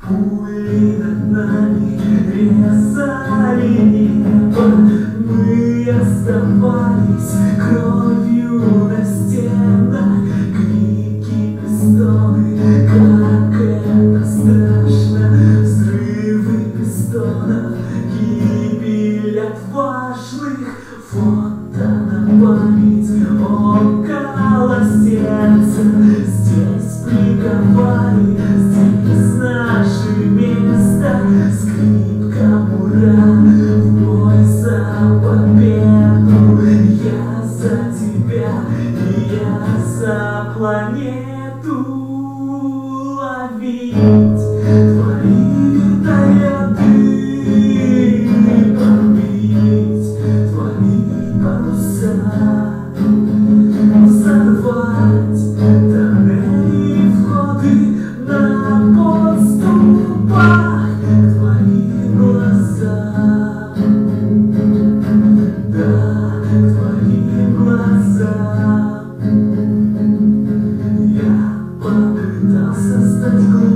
Пули над нами резали небо, мы оставались кровью на стенах. Крики, пистоны, как это страшно. Взрывы пистонов, гибель отважных. Фото на память около сердца. Здесь приговори, здесь наше место. Скрипка, ура, в бой за победу. Я за тебя и я за планету. Ловить твои вертолеты, побить твои паруса, взорвать тоннели и входы на подступах к твоим глазам. Да, к твоим глазам. Я попытался стать глупым.